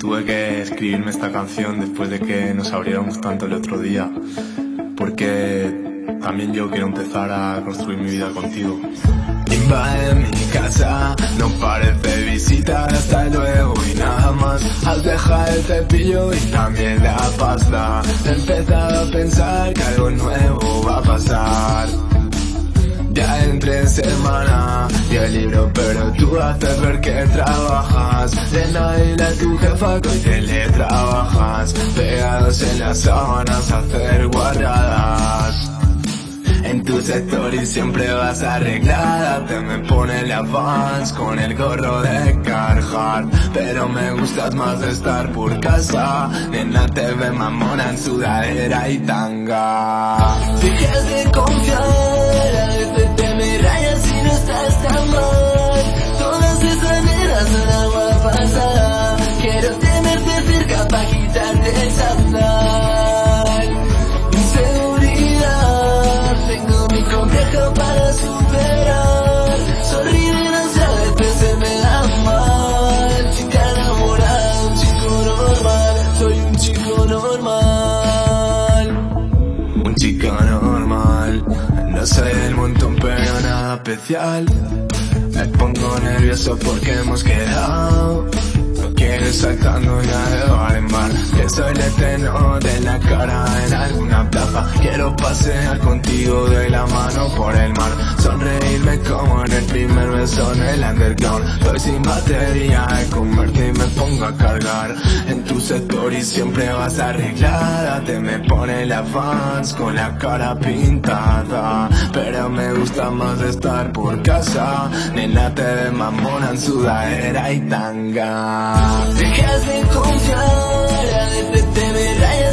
Tuve que escribirme esta canción después de que nos abriéramos tanto el otro día, porque también yo quiero empezar a construir mi vida contigo. Invade mi casa, no parece visitar, hasta luego y nada más. Has dejado el cepillo y también la pasta. He empezado a pensar que algo nuevo va a pasar. Ya entré en semana y el libro, pero tú haces ver que trabajas. De nadie a tu jefa que hoy teletrabajas. Pegados en las sábanas a hacer guarradas. En tu sector y siempre vas arreglada. Te me pone la Vans con el gorro de Carhartt. Pero me gustas más de estar por casa. Nena, te ve mamona en sudadera y tanga. Dejas de confiar, a veces te me rayas y no estás tan mal. Todas esas nenas son agua pasada. Quiero tenerte cerca pa' quitarte esa sal. Inseguridad, tengo mi complejo para superar. Sonríe, no sabes que se me da mal. Chica enamorada, un chico normal. Soy un chico normal. Un chico normal. No soy del montón pero nada especial. Me pongo nervioso porque hemos quedado. No quiero ir saltando ya de bar en bar. Que soy el eterno de la cara en alguna plaza. Quiero pasear contigo de la mano por el mar. Sonreírme como en el primer beso en el underground. Estoy sin batería de comerte y me pongo a cargar. En tu sector y siempre vas arreglada. Te me pone la Vans con la cara pintada. Pero me gusta más estar por casa. Nena, te ve mamona en sudadera y tanga. Dejas de confiar, a veces te me rayas.